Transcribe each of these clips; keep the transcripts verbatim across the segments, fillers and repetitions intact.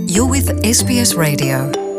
You're with Ес Би Ес Radio.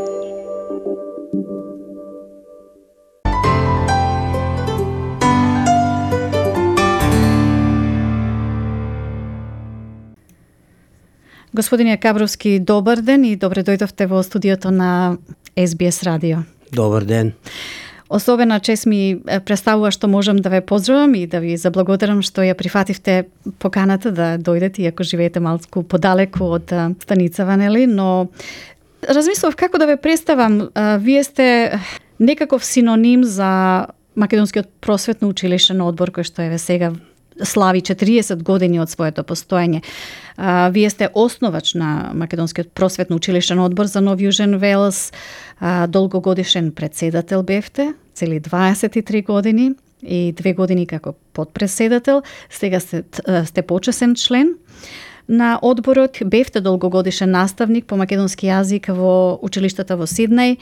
Господине Кабровски, добар ден и добре дојдовте во студиото на Ес Би Ес Radio. Добар ден. Особена чест ми представува што можам да ве поздравам и да ви заблагодарам што ја прифативте поканата да дојдете, иако живеете малку подалеку од станицава, нели, но размислував како да ве представам. Вие сте некаков синоним за Македонскиот просветно училишен одбор кој што е сега слави четириесет години од своето постоење. А, вие сте основач на Македонскиот просветно училишен одбор за Нов Јужен Велс, а, долгогодишен председател бевте, цели дваесет и три години и две години како подпредседател. Сега сте, сте почесен член на одборот, бевте долгогодишен наставник по македонски јазик во училиштата во Сиднеј,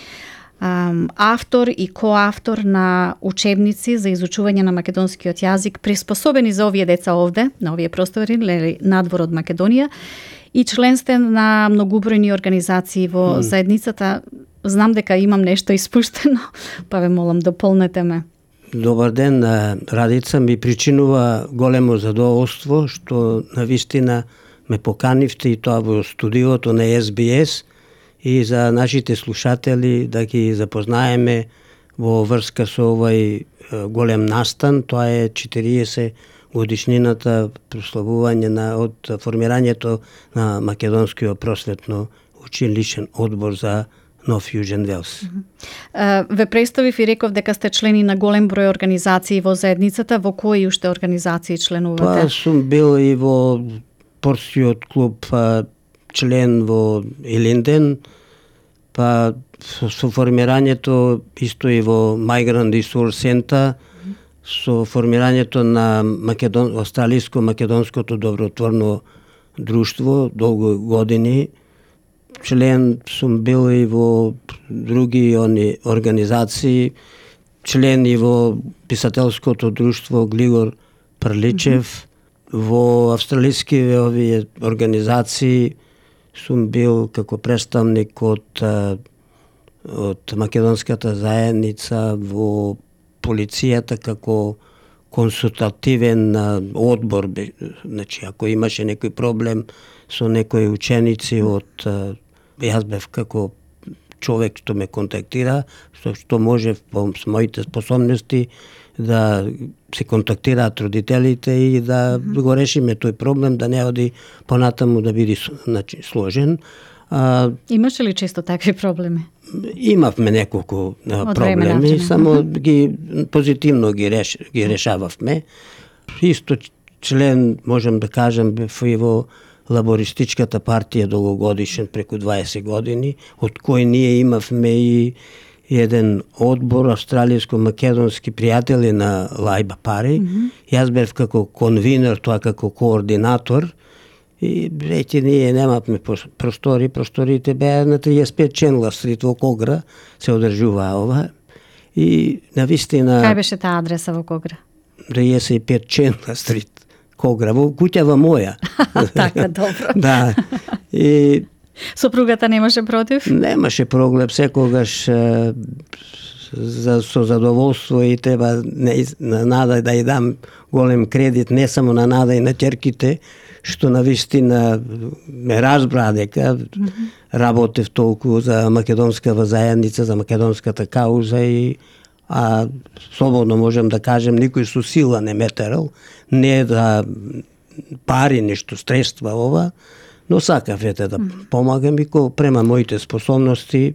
автор и коавтор на учебници за изучување на македонскиот јазик, приспособени за овие деца овде, на овие простори, надвор од Македонија, и член сте на многубројни организации во mm. заедницата. Знам дека имам нешто испуштено, па ве молам дополнете ме. Добар ден, Радица, ми причинува големо задоволство што навистина ме поканивте и тоа во студиото на Ес Би Ес, и за нашите слушатели да ги запознаеме во врска со овој голем настан. Тоа е четириесет годишнината прославување на од формирањето на Македонскиот просветно училишен одбор за Нов Јужен Велс. Ве представив и реков дека сте члени на голем број организации во заедницата. Во кои уште организации членувате? Па сум бил и во Порскиот клуб, член во Илинден, па со формирањето исто и во Migrant Resource Center, со формирањето на Македон, Австралиско-македонското добротворно друштво долго години. Член сум бил и во други они организации, член и во писателското друштво Глигор Прличев, во австралиски овие организации сум бил како представник од од македонската заедница, во полицијата како консултативен одбор. Значи, ако имаше некој проблем со некои ученици од јас бев како човек што ме контактира, што, што може по моите способности да се контактираат родителите и да mm-hmm. го решиме тој проблем, да не оди понатаму да биде, значи, сложен. А, Имаше ли често такви проблеми? Имавме неколку а, проблеми, само ги позитивно ги, реш, ги решававме. Исто член, можем да кажем, бев и во лабористичката партија долгогодишен, преку дваесет години, од кој ние имавме и еден одбор австралиско-македонски пријатели на Лајба Пари. Mm-hmm. Јас бев како конвинер, тоа како координатор, и реќе ние немавме простори, просторите беа на триесет пет Ченла стрит во Когра, се одржува ова. И навистина... Кај беше таа адреса во Когра? триесет и пет Ченла стрит, Когра, во куќава моја. Така, добро. Да. И сопругата немаше против? Немаше проблем, секогаш е, за, со задоволство и треба не, на Нада да ја дам голем кредит, не само на Нада и на ќерките, што навистина ме разбра дека mm-hmm. работев толку за македонската заедница, за македонската кауза и а слободно можем да кажем, никој со сила не ме терал, не да пари нешто, средства ова, но сакав ете да помагам и ко према моите способности,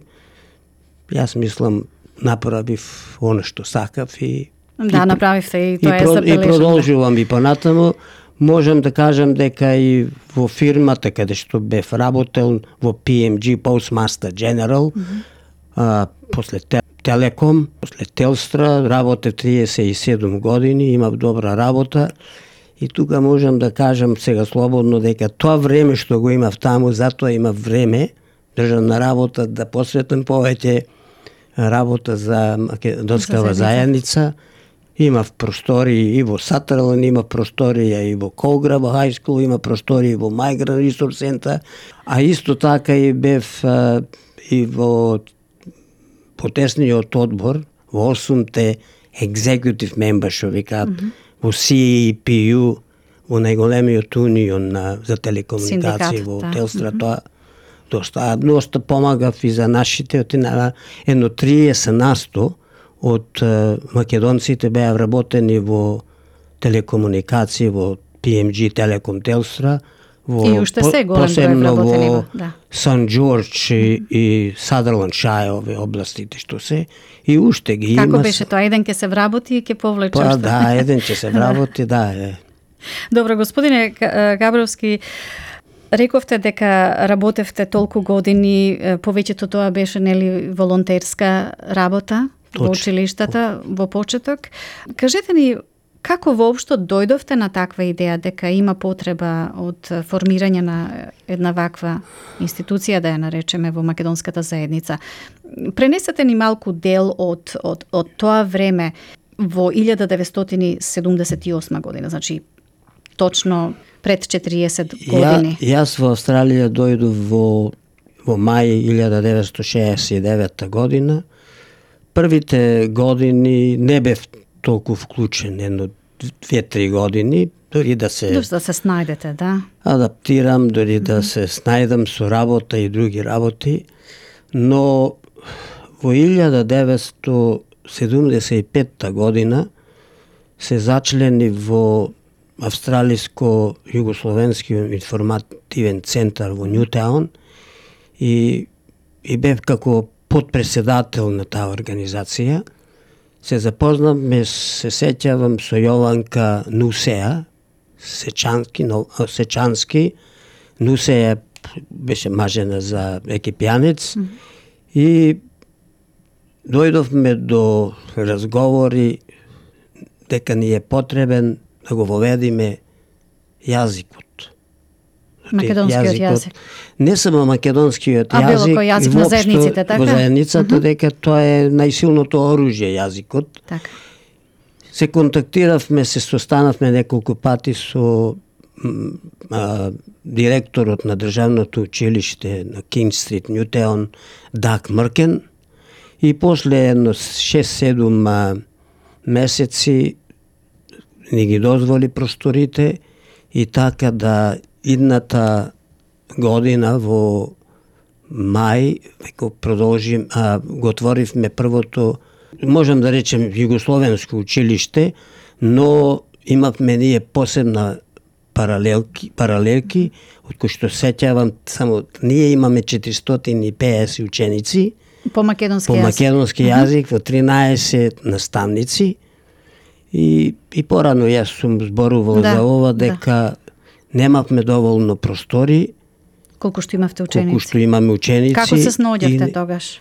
јас мислам направив оно што сакав и да, и, направивте и тоа и, е забележено. И продолжувам и понатаму. Можем да кажем дека и во фирмата каде што бев работел, во Пи Ем Джи Postmaster General, mm-hmm. а, после Телеком, после Телстра, работев триесет и седум години, имав добра работа. И тука можем да кажем сега слободно дека тоа време што го имав таму, затоа имав време, државна работа, да посветам повеќе работа за македонскава заедница Има в простории и во Сатерлан, има просторија и во Колграба High School, има простории и во Migrant Resource Center, а исто така и бев а, и во потесниот одбор, во осумте executive member, што викаат, mm-hmm. во Си И Пи Ю, во најголемиот унион на, за телекомуникации во Телстра, mm-hmm. тоа доста, а доста помагав и за нашите, едно триесет насто од uh, македонците беа вработени во телекомуникации, во Пи Ем Джи Телеком Телстра, во, и уште се голем број вработени во да. Сан Џорџ и, и Садерланд Шај, овие областите што се, и уште ги Како има. Како беше тоа? Еден ќе се вработи и ќе повлече па, уште? Да, еден ќе се вработи, да. Е. Добро, господине Габровски, рековте дека работевте толку години, повеќето тоа беше нели волонтерска работа во училиштата во почеток. Кажете ни, како воопшто дојдовте на таква идеја дека има потреба од формирање на една ваква институција, да ја наречеме, во македонската заедница? Пренесете ни малку дел од, од, од тоа време во илјада деветстотини седумдесет и осма година, значи точно пред четириесет години. Ја, јас во Австралија дојдов во, во мај илјада деветстотини шеесет и девета година. Првите години не бев толку вклучен, едно две-три години, дори да се... Дори да се снајдете, да. Адаптирам, дори да се снајдам со работа и други работи, но во илјада деветстотини седумдесет и петта година се зачлени во Австралиско-југословенски информативен центар во Нјутаун и, и бев како подпредседател на таа организација. Се запознавме, се сеќавам со Јованка Нусеа, Сечански, но, Сечански. Нусеа беше мажена за екипјанец mm-hmm. и дојдовме до разговори дека ни е потребен да го воведиме јазикот. Македонскиот јазик. Не само македонскиот а јазик, било кој јазик на заедниците, така? Во заедницата, uh-huh. дека тоа е најсилното оружје јазикот. Така. Се контактиравме, се состанавме неколку пати со а, директорот на државното училиште на Кинг Стрит, Нјутаун, Даг Мркен, и после едно шест-седум месеци ни ги дозволи просторите и така да идната година во мај веќе продолжим, а, го отворивме првото, можам да речем, југословенско училиште, но имавме ние посебна паралелки, паралелки од кои што сеќавам, само ние имаме четиристотини и петдесет ученици по македонски по јазик, македонски јазик, во тринаесет наставници. И, и порано јас сум зборувал да, за ова, дека да. Немавме доволно простори. Колку што имавте ученици. Колку што имаме ученици. Како се сноѓавте и... тогаш?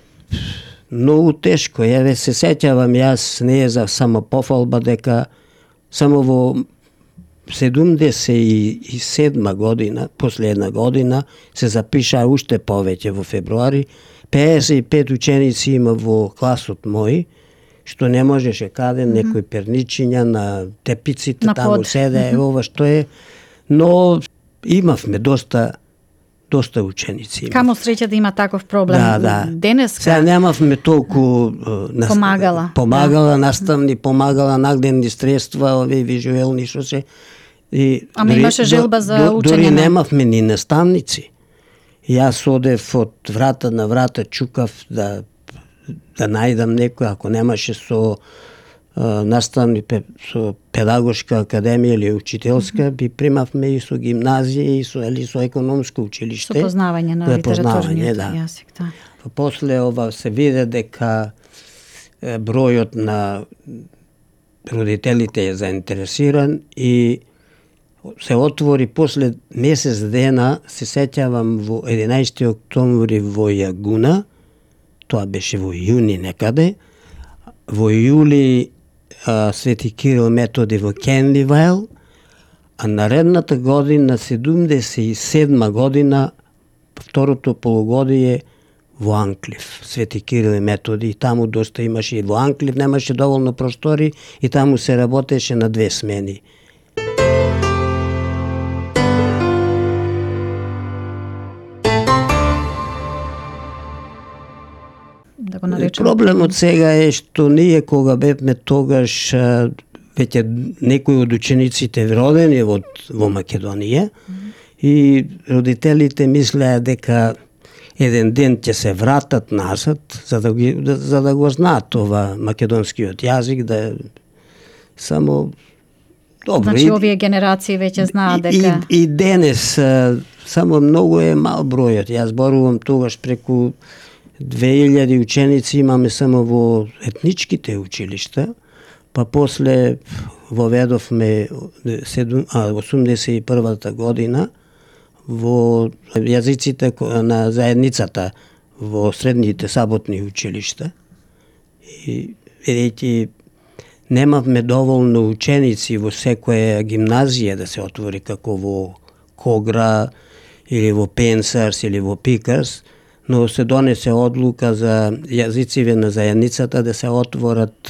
Многу тешко. Еве се сеќавам, јас не е за само пофалба, дека само во седумдесет и седма година, последна година, се запиша уште повеќе во февруари. педесет и пет ученици има во класот мој, што не можеше каде, mm-hmm. некои перничиња на тепиците, на таму под. Седе, mm-hmm. ова што е. Но имавме доста доста ученици. Камо среќа да има таков проблем. Да, да. Денеска... Сега немавме толку... Uh, нас... Помагала. Помагала, да. Наставни, помагала, нагледни средства, овие визуелни, што се... И, Ама дори, имаше желба за до, учење. Дори немавме ни наставници. Јас одев од врата на врата, чукав да да најдам некој, ако немаше со а, наставни, со педагошка академија или учителска, mm-hmm. би примавме и со гимназија и со, или со економско училиште. Со познавање на литературниот да. јазик. Да. После ова се виде дека е, бројот на родителите е заинтересиран и се отвори после месец дена, се сеќавам во единаесети октомври во Јагуна, тоа беше во јуни некаде, во јули а, Свети Кирил Методи во Кенливайл, а наредната година, седумдесет и седма година, второто полугодие во Анклив, Свети Кирил и Методи, и таму доста имаше и во Анклив, немаше доволно простори и таму се работеше на две смени. Да го наречем. Проблемот сега е што ние кога бевме тогаш веќе некои од учениците родени во, во Македонија, mm-hmm. и родителите мислеа дека еден ден ќе се вратат назад за да, ги, за да го знаат това македонскиот јазик, да само добро. Значи овие генерации веќе знаат дека и, и денес само многу е мал бројот. Јас зборувам тогаш преку две илјади ученици имаме само во етничките училишта, па после воведовме осумдесет и првата година во јазиците на заедницата во средните саботни училишта. И бидејќи немавме доволно ученици во секоја гимназија да се отвори, како во Когра или во Пенсарс или во Пикарс, но се донесе одлука за јазиците на заедницата да се отворат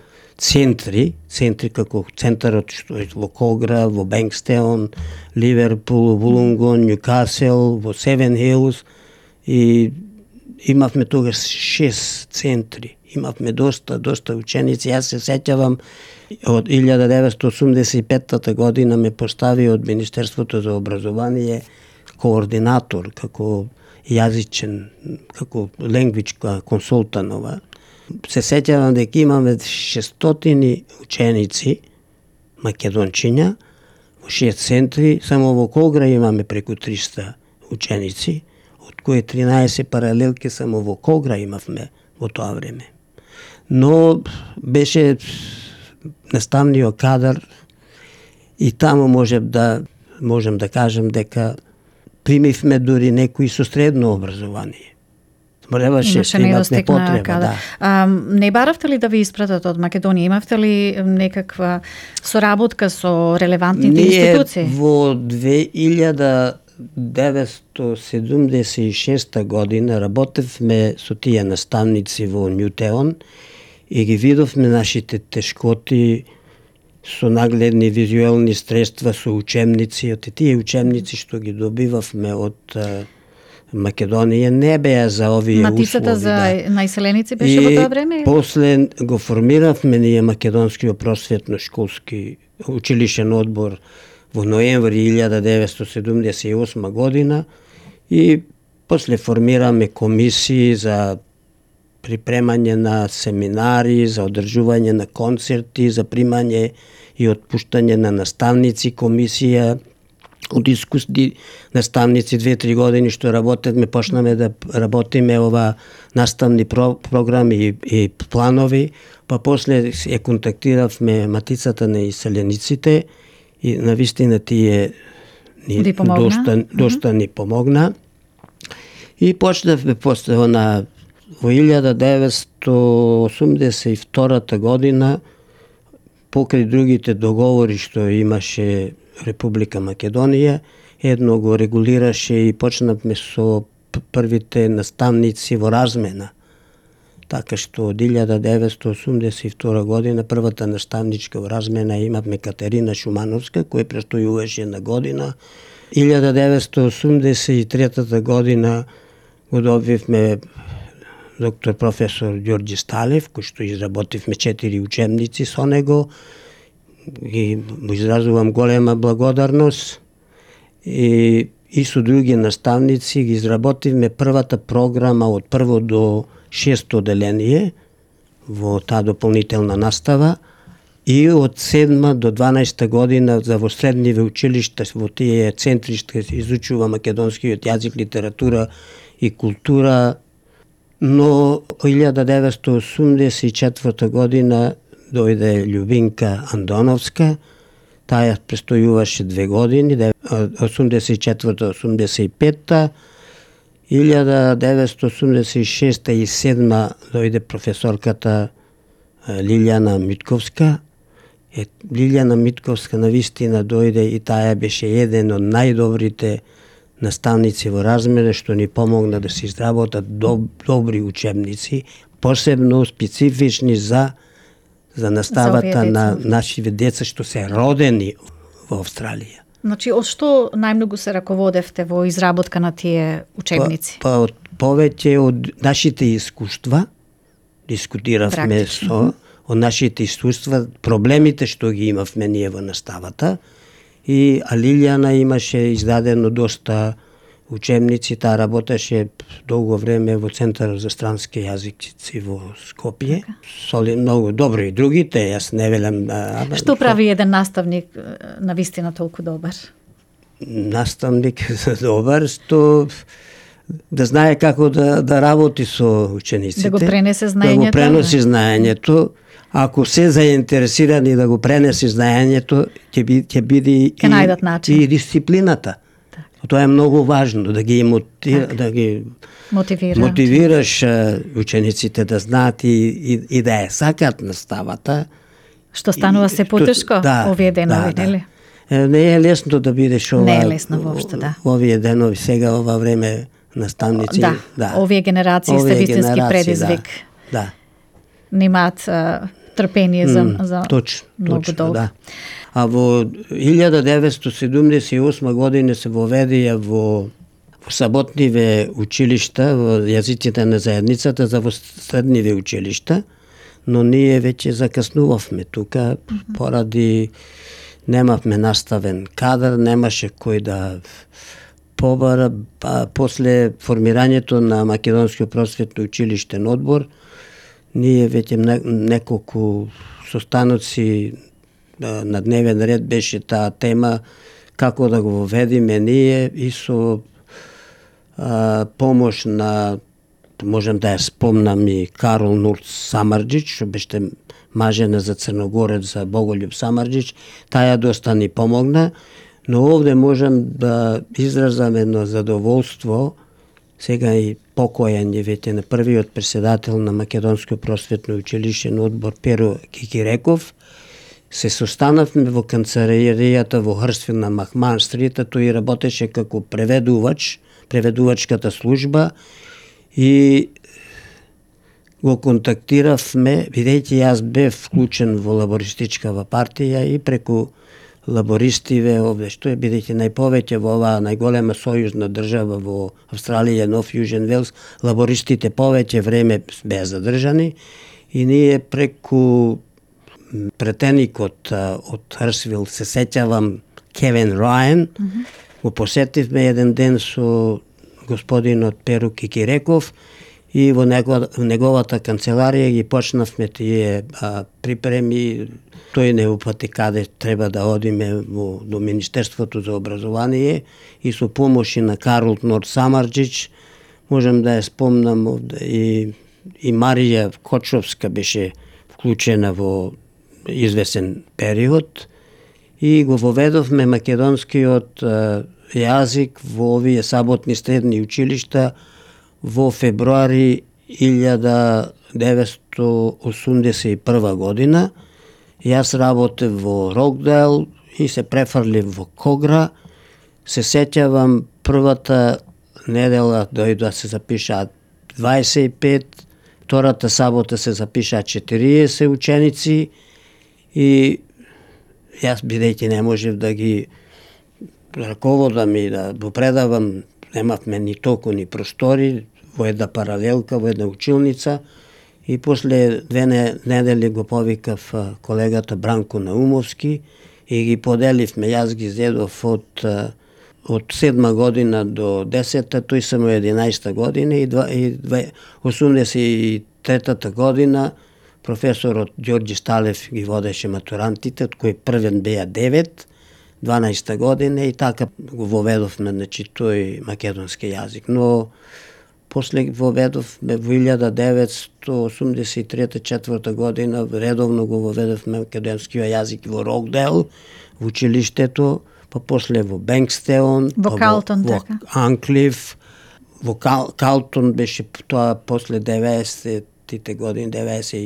центри, центри како центарот што е во Когра, во Бенкстеон, Ливерпул, Вулонгон, Ньюкасел, во Севен Хилс, и имавме тогаш шест центри. Имавме доста, доста ученици. Јас се сеќавам од илјада деветстотини осумдесет и петата година ме постави од Министерството за образование координатор, како јазичен, како language консултанова. Се сеќавам дека имаме шестстотини ученици македончиња во шест центри, само во Когра имаме преку триста ученици, од кои тринаесет паралелки само во Когра имавме во тоа време. Но беше наставниот кадар и таму можем да можем да кажем дека примивме дури некои со средно образование. Мореваше, имаше недостиг на кадар. Да. А, не баравте ли да ви испратат од Македонија? Имавте ли некаква соработка со релевантните Ние институции? Во две илјади деветстотини седумдесет и шеста година работевме со тие наставници во Ньютеон и ги видовме нашите тешкоти со нагледни визуелни средства, со учебници. Од тие учебници што ги добивавме од Македонија не беа за овие Матицата услови. за да. најселеници беше и во тоа време? И после го формиравме ние Македонскиот просветно-школски училишен одбор во ноември илјада деветстотини седумдесет и осма година и после формираме комисии за припремање на семинари, за одржување на концерти, за примање и отпуштање на наставници, комисија од искусни наставници две-три години што работевме, почнаме да работиме ова наставни про, програми и, и планови, па после ја контактиравме Матицата на иселениците и навистина тие ни доста, доста mm-hmm. ни помогна. И почнавме после на во илјада деветстотини осумдесет и втората година покрај другите договори што имаше Република Македонија, едно го регулираше и почнавме со првите наставници во размена. Така што од илјада деветстотини осумдесет и втора година првата наставничка во размена имавме Катерина Шумановска, која престојуваше на година. илјада деветстотини осумдесет и третата година го добивме доктор професор Ѓорѓи Сталев, кој што изработивме четири учебници со него, и му изразувам голема благодарност, и, и со други наставници ги изработивме првата програма од прво до шесто оделение во таа дополнителна настава и од седма до дванаесета година за во средниве училишта во тие центри што се изучува македонскиот јазик, литература и култура. Но илјада деветстотини осумдесет и четврта година дојде Љубинка Андоновска, таа престојуваше две години, осумдесет и четврта осумдесет и петта, илјада деветстотини осумдесет и шеста и седма дојде професорката Лилјана Митковска. Е, Лилјана Митковска навистина дојде и таа беше еден од најдобрите наставници во размере што ни помогна да се изработат доб, добри учебници, посебно специфични за за наставата за на нашите деца што се родени во Австралија. Значи, од што најмногу се раководевте во изработка на тие учебници? Па, па од повеќе од нашите искуства, дискутиравме Практично. со од нашите искуства, проблемите што ги имавме ние во наставата, и а Лилијана имаше издадено доста учебници, таа работеше долго време во Центарот за странски јазици во Скопје. Така. Соли многу добри и другите, јас не велам. А, Што прави еден наставник на вистина толку добар? Наставник добар, што да знае како да, да работи со учениците. Да го пренесе знаењето. Да го преноси знаењето. Ако се заинтересирани да го пренеси знаењето, ќе би, ќе биде Ке најдат начин. и дисциплината. Так. Тоа е многу важно, да ги мотивира, Так. да ги Мотивира. мотивираш а, учениците да знаат и, и, и да ја сакат наставата. Што станува се потешко Да, овие денови, да, да. нели? Е, Не е лесно да бидеш ова, Не е лесно воопшто, да. овие денови, сега ова време наставници. Да, да. овие генерации Овие сте вистински генерации, предизвик. Да, да. Немаат а, трпение за, М, за точно, многу точно, долго. да. А во илјада деветстотини седумдесет и осма година се воведија во во саботниве училишта, во јазиците на заедницата за во средниве училишта, но ние веќе закаснувавме тука, поради немавме наставен кадар, немаше кој да побара, па после формирањето на Македонскиот просветно училиштен одбор, ние веќе не- неколку состаноци да, на дневен ред беше таа тема како да го воведиме ние и со а, помош на, можем да ја спомнам, и Карол Нурт Самарџич, што беше мажена за Црногорец, за Боголјуб Самарџич, таја доста ни помогна, но овде можам да изразам едно задоволство, сега и покојан е веќе на првиот председател на Македонскиот просветно училиштен одбор Перо Кикиреков. Се состанавме во канцеларијата во Хрстфилд на Махман стрита, тој работеше како преведувач, преведувачката служба, и го контактиравме, бидејќи јас бев вклучен во лабористичкава партија и преку лабористиве овде, што е бидејќи најповеќе во оваа најголема сојузна држава во Австралија, Нов Јужен Велс, лабористите повеќе време беа задржани и ние преку претеникот од Хрстфилд, се сеќавам, Кевин Рајан, mm -hmm. го посетивме еден ден со господинот Перу Кикиреков и во него, неговата канцеларија ги почнавме тие а, припреми. Тој не упати каде треба да одиме во, до Министерството за образование и со помоши на Карол Норт Самарџич, можам да ја спомнам овде, и, и Марија Кочовска беше вклучена во извесен период и го воведовме македонскиот а, јазик во овие саботни средни училишта во февруари илјада деветстотини осумдесет и прва година. Јас работев во Рокдейл и се префрлив во Когра. Се сеќавам, првата недела дојде да се запишаат дваесет и пет, втората сабота се запишаат четириесет ученици и јас, бидејќи не можев да ги раководам и да го предавам, немавме ни толку ни простори, во една паралелка, во една училница, и после две недели го повикав колегата Бранко Наумовски и ги поделивме. Јас ги зедов од, од седма година до десета, тој само единаесета година, и, два, и два, осумдесет и третата година професорот Ѓорѓи Сталев ги водеше матурантите, од кои првен беа девет, дванаесета година, и така го воведовме, значи, тој македонски јазик. Но после воведовме во илјада деветстотини осумдесет и трета четврта година, редовно го воведовме македонскиот јазик во Рокдейл, во училиштето, па после во Бенкстеон, во па Калтон, во, така. во Анклиф, во Кал, Калтон беше тоа после деветдесетите години, деветдесет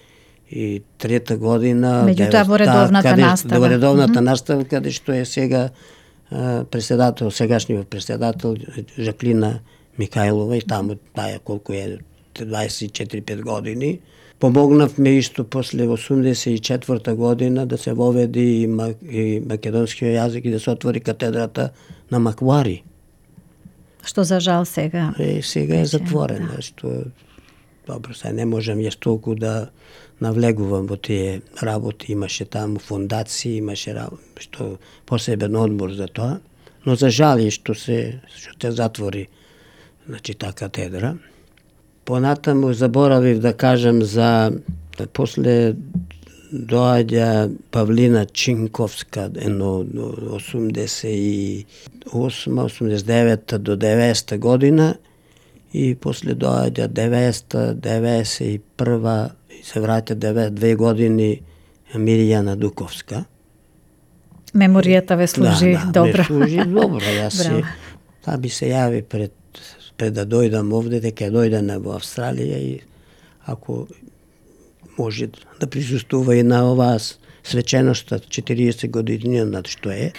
и трета година. Меѓутоа во редовната каде, настава. Во редовната mm -hmm. настава, каде што е сега председател, сегашниот председател Жаклина Михајлова, и таму таа колку е дваесет и четири пет години. Помогнавме исто после осумдесет и четврта година да се воведи и, и македонскиот јазик и да се отвори катедрата на Маквари. Што за жал сега? И сега е затворена, да. Што добро, сега не можам јас толку да навлегувам во тие работи, имаше таму фондации, имаше работи, што посебен одбор за тоа, но за жал е што се што те затвори, значи, таа катедра. Понатаму заборавив да кажам за да после доаѓа Павлина Чинковска едно осумдесет и осма, осумдесет и девета до деветдесета година и после доаѓа деветдесета, деветдесет и прва и се враќа деветдесет и две години Мирјана Дуковска. Меморијата ве служи да, да, добро. ме служи добро. Јас се, таа би се јави пред пред да дојдам овде, дека дојдам во Австралија и ако може да присуствува и на оваа свеченоста четириесет години над што е.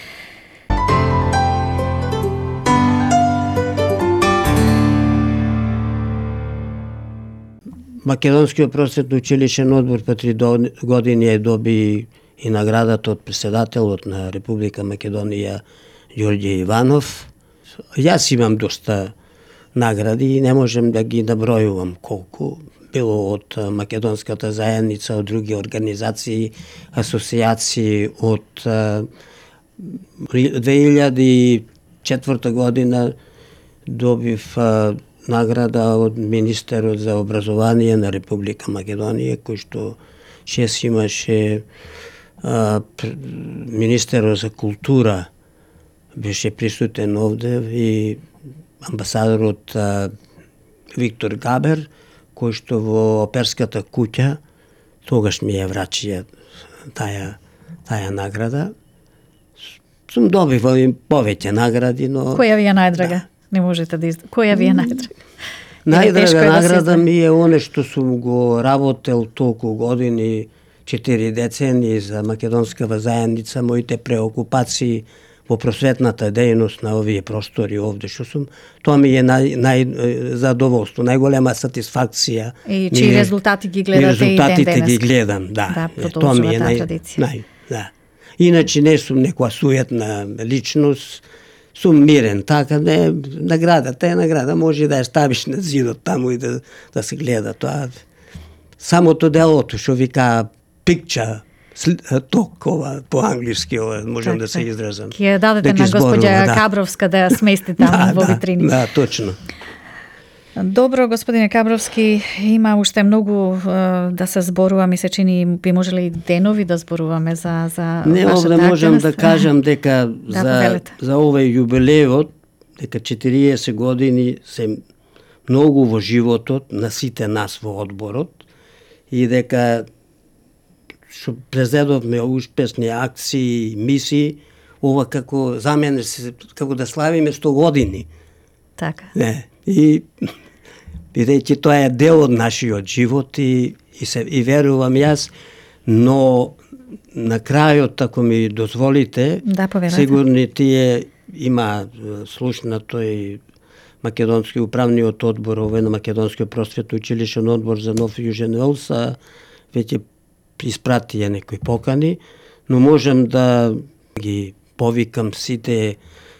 Македонскиот просветно училишен одбор по три години е доби и наградата од председателот на Република Македонија Ѓорѓе Иванов. Јас имам доста награди и не можем да ги набројувам колку, било од македонската заедница, од други организации, асоцијации. Од две илјади и четврта година добив награда од министерот за образование на Република Македонија, кој што шест имаше а, министерот за култура, беше присутен овде и амбасадорот а, Виктор Габер, кој што во оперската куќа тогаш ми ја врачија таа таа награда. Сум добивал и повеќе награди, но која ви е најдрага? Да. Не можете да из... Која ви е најдрага? Најдрага награда ми е оне што сум го работел толку години, четири децении за македонскава заедница, моите преокупации во просветната дејност на овие простори овде што сум, тоа ми е нај, нај задоволство, најголема сатисфакција. И чии е, резултати ги гледате и, резултатите и ден денес. ги гледам, да. Да, Тоа ми е таа нај, традиција. нај, да. Иначе не сум некоја суетна личност, сум мирен, така не, наградата е награда, може да ја ставиш на зидот таму и да, да се гледа тоа. Самото делото, што вика пикча, ток, ова, по-англиски, ова, можам так, да се изразам. Ке ја дадете да на господја да. Кабровска да ја смести таму да, во витрини. Да, точно. Добро, господине Кабровски, има уште многу да се зборува, ми се чини би можеле и денови да зборуваме за за Не, овде можам да кажам дека да, за повелете. за овој јубилеот, дека четириесет години се многу во животот на сите нас во одборот и дека што презедовме успешни акции, мисии, ова како за мене како да славиме сто години. Така. Не, и бидејќи тоа е дел од нашиот живот и и се и верувам јас, но на крајот, ако ми дозволите, да, сигурни тие има слушнато и Македонски управниот одбор, овој на Македонскиот просветно училишен одбор за Нов Јужен Велс, веќе испратија некои покани, но можам да ги повикам сите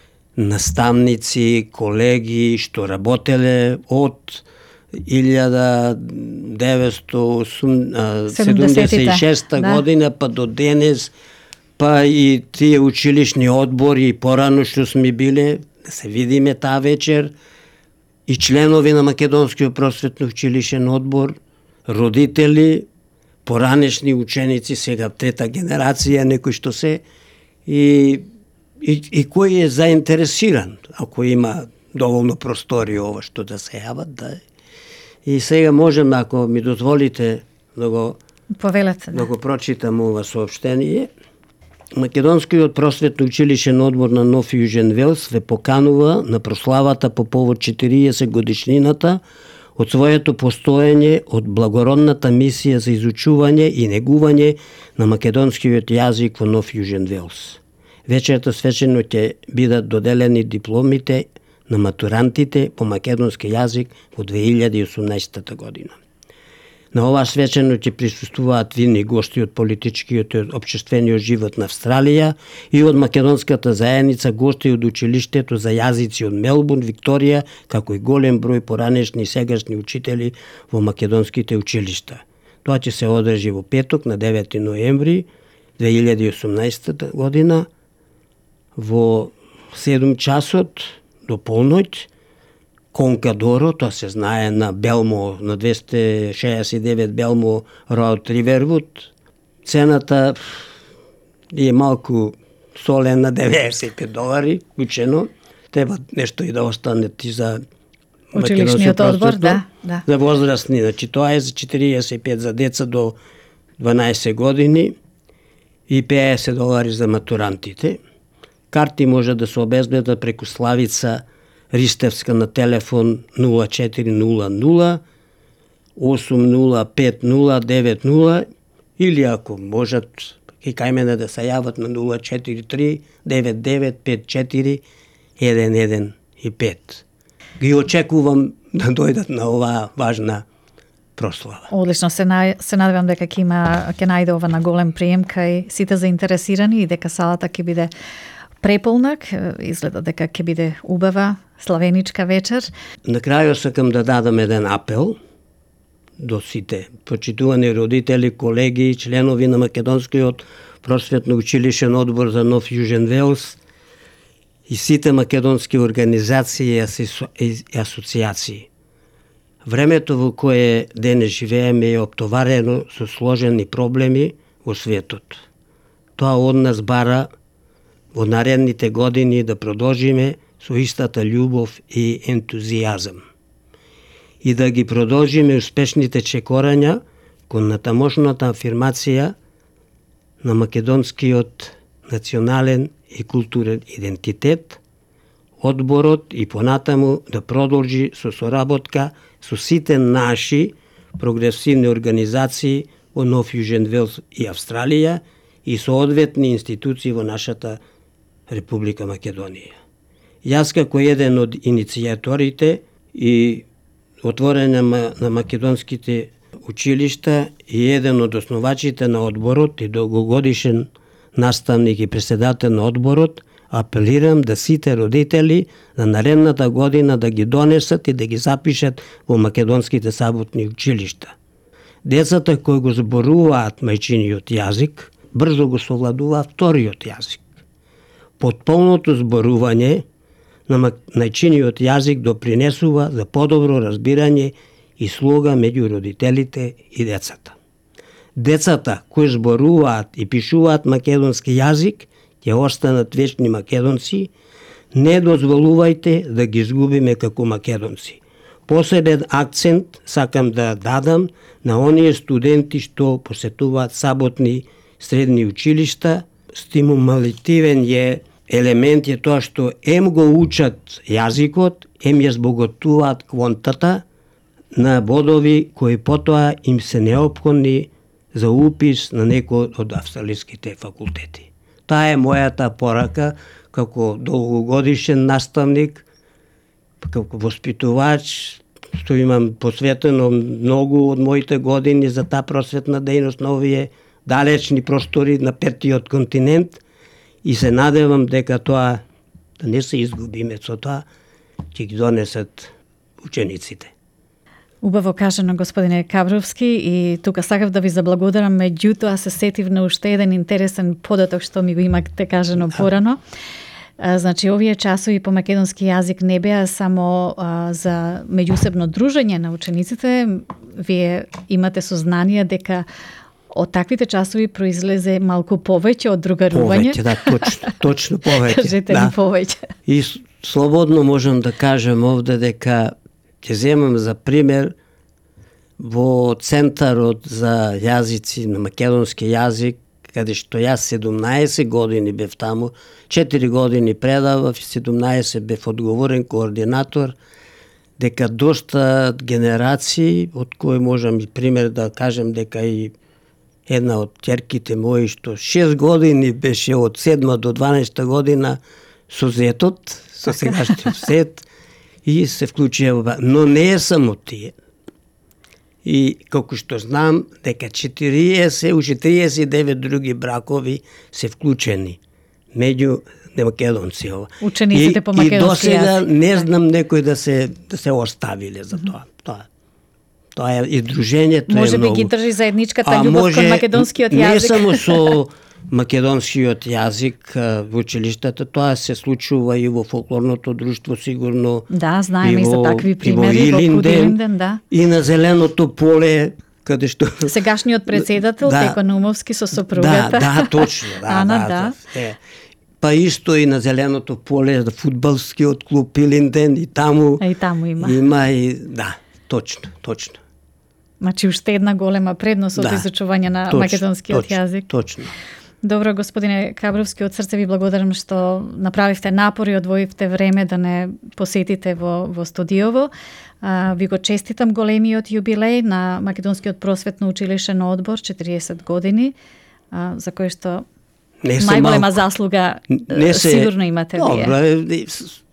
наставници, колеги што работеле од илјада деветстотини седумдесет и шеста да. година па до денес, па и тие училишни одбори порано што сме биле, да се видиме таа вечер, и членови на Македонскиот просветно училишен одбор, родители, поранешни ученици, сега трета генерација, некои што се, и, и, и кој е заинтересиран, ако има доволно простори ова што да се јават, да. И сега можем, ако ми дозволите, да го, Повелете, да. да го прочитам ова сообщение. Македонскиот просветно училишен одбор на Нов Јужен Велс ве поканува на прославата по повод четириесет годишнината од своето постоење од благородната мисија за изучување и негување на македонскиот јазик во Нов Јужен Велс. вечерта свечено ќе бидат доделени дипломите на матурантите по македонски јазик во две илјади и осумнаесетта година. На ова свечено ќе присуствуваат видни гости од политичкиот и општествениот живот на Австралија и од македонската заедница, гости од училиштето за јазици од Мелбурн, Викторија, како и голем број поранешни и сегашни учители во македонските училишта. Тоа ќе се одржи во петок на девети ноември две илјади и осумнаесетта година во седум часот до полноќ. Конкадоро, тоа се знае на Белмо, на двесте шеесет и девет Белмо Роуд Ривервуд. Цената е малку солена, деветдесет и пет долари, кучено. Треба нешто и да остане ти за училишниот одбор, да, да. За возрастни, значи тоа е за четириесет и пет за деца до дванаесет години и петдесет долари за матурантите. Карти може да се обезбедат преку Славица Ристевска на телефон нула четири нула нула осум нула пет нула девет нула или ако можат и кај мене да се јават на нула четири три девет девет пет четири еден еден и пет. Ги очекувам да дојдат на оваа важна прослава. Одлично, се, на, се надевам дека ќе има ќе најде ова на голем прием кај сите заинтересирани и дека салата ќе биде преполнак, изгледа дека ќе биде убава славеничка вечер. На крајот сакам да дадам еден апел до сите почитувани родители, колеги, членови на Македонскиот просветно-училишен одбор за Нов Јужен Велс и сите македонски организации и асоциации. Времето во кое денес живееме е оптоварено со сложени проблеми во светот. Тоа од нас бара во наредните години да продолжиме со истата љубов и ентузијазам и да ги продолжиме успешните чекорања кон натамошната афирмација на македонскиот национален и културен идентитет, одборот и понатаму да продолжи со соработка со сите наши прогресивни организации во Нов Јужен Велс и Австралија и со одветни институции во нашата Република Македонија. Јас како еден од иницијаторите и отворење на македонските училишта и еден од основачите на одборот и долгогодишен наставник и председател на одборот, апелирам да сите родители на наредната година да ги донесат и да ги запишат во македонските саботни училишта. Децата кои го зборуваат мајчиниот јазик, брзо го совладуваат вториот јазик. Потполното зборување на мајчиниот јазик допринесува за подобро разбирање и слога меѓу родителите и децата. Децата кои зборуваат и пишуваат македонски јазик ќе останат вечни македонци, не дозволувајте да ги изгубиме како македонци. Посебен акцент сакам да дадам на оние студенти што посетуваат саботни средни училишта. Стимулативен е елемент е тоа што ем го учат јазикот, ем ја збогатуваат квонтата на бодови кои потоа им се неопходни за упис на некој од австралиските факултети. Таа е мојата порака како долгогодишен наставник, како воспитувач, што имам посветено многу од моите години за таа просветна дејност на овие далечни простори на петиот континент и се надевам дека тоа да не се изгубиме со тоа, ќе ги донесат учениците. Убаво кажано, господине Кабровски, и тука сакав да ви заблагодарам, меѓутоа се сетив на уште еден интересен податок што ми го имате кажано да. порано. А, значи, овие часови по македонски јазик не беа само а, за меѓусебно дружење на учениците. Вие имате сознание дека од таквите часови произлезе малку повеќе од другарување. Повеќе, да, точно, точно повеќе. Кажете да. ми повеќе. И слободно можам да кажем овде дека ќе земам за пример во Центарот за јазици на македонски јазик, каде што јас седумнаесет години бев таму, четири години предавав и седумнаесет бев одговорен координатор, дека доста генерации, од кои можам и пример да кажем дека и една од ќерките мои што шест години беше од седма до дванаесета година со зетот, со сегашниот сет и се вклучија, но не е само тие. И како што знам дека четириесет, уште триесет и девет други бракови се вклучени меѓу македонци ова. Учениците по македонски јазик. И досега не знам некој да се да се оставиле за тоа. Тоа Тоа е и дружењето е многу. Може би ги држи заедничката љубов кон македонскиот јазик. Не само со македонскиот јазик во училиштата, тоа се случува и во фолклорното друштво сигурно. Да, знаеме и за такви примери во Илинден, да. И на Зеленото поле, каде што сегашниот председател да, Теко Наумовски со сопругата. Да, да, точно, да, Ана, да. да. да е. Па исто и на Зеленото поле, да, фудбалскиот клуб Илинден и таму. А и таму има. Има и да, точно, точно. Значи уште една голема предност од да, изучување на точно, македонскиот точно, јазик. Точно. Добро, господине Кабровски, од срце ви благодарам што направивте напор и одвоивте време да не посетите во, во студиово. А, ви го честитам големиот јубилеј на Македонскиот просветно училишен одбор, четириесет години, а, за кој што најголема заслуга не се, сигурно имате добро, вие.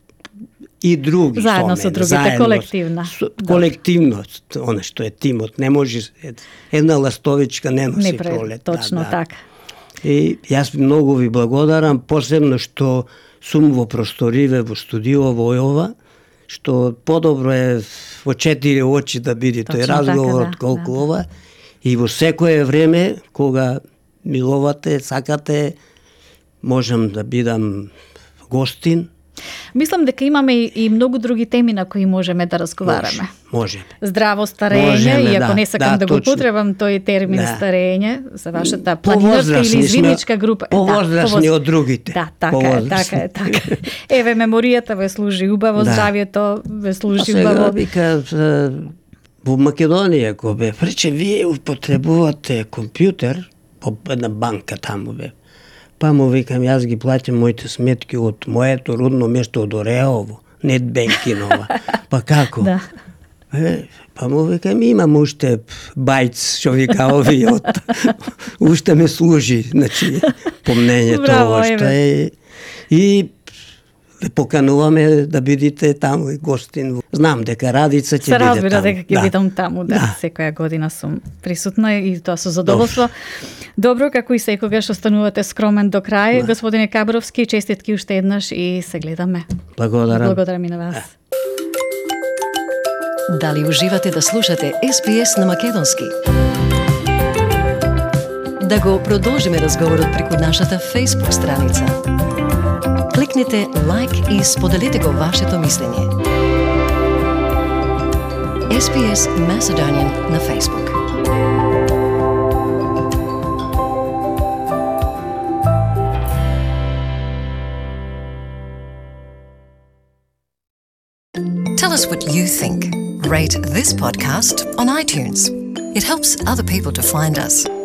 И други заедно со, со другите, заедно, колективна. Со, колективно, оно што е тимот, не може една ластовичка не носи не пролет. Точно да, да. така. И јас многу ви благодарам, посебно што сум во просториве во студио во ова, што подобро е во четири очи да биде тој разговор од колку да, ова, и во секое време кога милувате, сакате, можам да бидам гостин. Мислам дека имаме и, и многу други теми на кои можеме да разговараме. Може. Здраво старење, можеме, иако да, не сакам да, да го потребам тој термин да. Старење за вашата планинарска или извидничка група. Повозрасни да, од другите. Да, така е, така е, така. Еве, меморијата ве служи убаво, да. Здравието ве служи убаво. А сега вика, во Македонија, го бе, рече, вие употребувате компјутер, по една банка таму бе. Па му викам, јас ги платим моите сметки од моето родно место од Ореово, нет Бенкинова. Па како? Да. Е, па му викам, имам уште бајц, што вика овиот. Уште ме служи, значи, помнењето ово што е. И ве покануваме да бидите таму и гостин. Знам дека Радица ќе биде таму. Се разбира дека ќе да. Бидам таму, да. Да. Секоја година сум присутна и тоа со задоволство. Добро, како и секогаш останувате скромен до крај. Да. Господине Кабровски, честитки уште еднаш и се гледаме. Благодарам. Благодарам и на вас. Да. Дали уживате да слушате Ес Би Ес на македонски? Да го продолжиме разговорот преку нашата Facebook страница. Кликнете лайк и споделете го вашето мислење. Ес Би Ес Macedonian на Facebook. Tell us what you think. Rate this podcast on iTunes. It helps other people to find us.